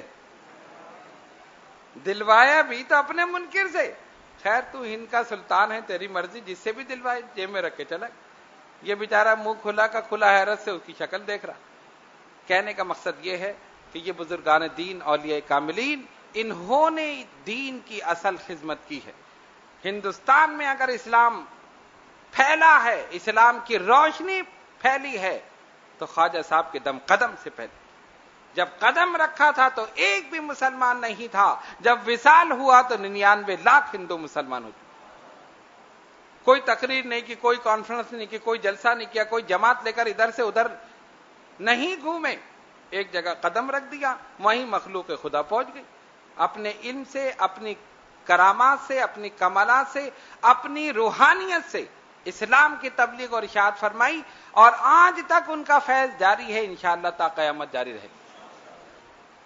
دلوایا بھی تو اپنے منکر سے۔ خیر تو ہند کا سلطان ہے، تیری مرضی، جس سے بھی دلوائے، جیب میں رکھ کے چلا۔ یہ بیچارہ منہ کھلا کا کھلا حیرت سے اس کی شکل دیکھ رہا۔ کہنے کا مقصد یہ ہے کہ یہ بزرگان دین، اولیاء کاملین، انہوں نے دین کی اصل خدمت کی ہے۔ ہندوستان میں اگر اسلام پھیلا ہے، اسلام کی روشنی پھیلی ہے، تو خواجہ صاحب کے دم قدم سے پھیلی۔ جب قدم رکھا تھا تو ایک بھی مسلمان نہیں تھا، جب وصال ہوا تو ننیانوے لاکھ ہندو مسلمان ہو چکے۔ کوئی تقریر نہیں کی، کوئی کانفرنس نہیں کی، کوئی جلسہ نہیں کیا، کوئی جماعت لے کر ادھر سے ادھر نہیں گھومے، ایک جگہ قدم رکھ دیا، وہیں مخلوق خدا پہنچ گئی، اپنے علم سے، اپنی کرامات سے، اپنی کمالات سے، اپنی روحانیت سے اسلام کی تبلیغ اور اشاعت فرمائی، اور آج تک ان کا فیض جاری ہے، انشاءاللہ تا قیامت جاری رہے گا۔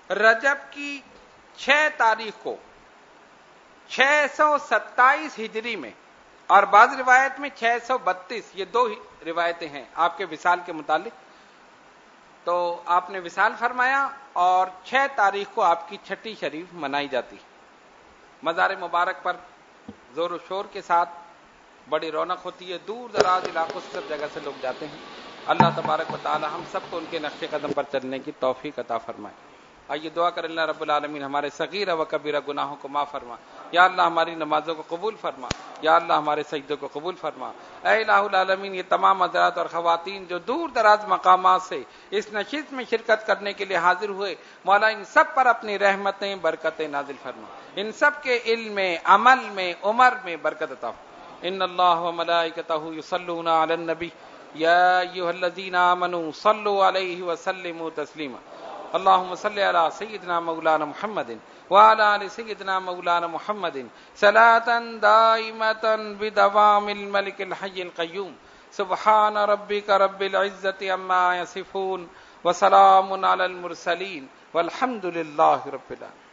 رجب کی چھ تاریخ کو چھ سو ستائیس ہجری میں، اور بعض روایت میں چھ سو بتیس، یہ دو روایتیں ہیں آپ کے وصال کے متعلق، تو آپ نے وصال فرمایا اور چھ تاریخ کو آپ کی چھٹی شریف منائی جاتی. مزار مبارک پر زور و شور کے ساتھ بڑی رونق ہوتی ہے، دور دراز علاقوں سے سب جگہ سے لوگ جاتے ہیں. اللہ تبارک و تعالی ہم سب کو ان کے نقش قدم پر چلنے کی توفیق عطا فرمائے. آئیے دعا کر اللہ رب العالمین ہمارے صغیرہ و کبیرہ گناہوں کو معاف فرما. یا اللہ ہماری نمازوں کو قبول فرما. یا اللہ ہمارے سجدوں کو قبول فرما. اے الہ العالمین، یہ تمام حضرات اور خواتین جو دور دراز مقامات سے اس نشست میں شرکت کرنے کے لیے حاضر ہوئے، مولا ان سب پر اپنی رحمتیں برکتیں نازل فرما. ان سب کے علم میں، عمل میں، عمر میں برکت عطا فرما. ان اللہ و ملائکتہ یصلون علی النبی یا ایھا الذین آمنوا صلوا علیہ وسلموا تسلیما. اللهم صل على سيدنا مولانا محمد وعلى آل سيدنا مولانا محمد صلاة دائمة بدوام الملك الحي القيوم. سبحان ربك رب العزة عما يصفون وسلام على المرسلين والحمد لله رب العالمين.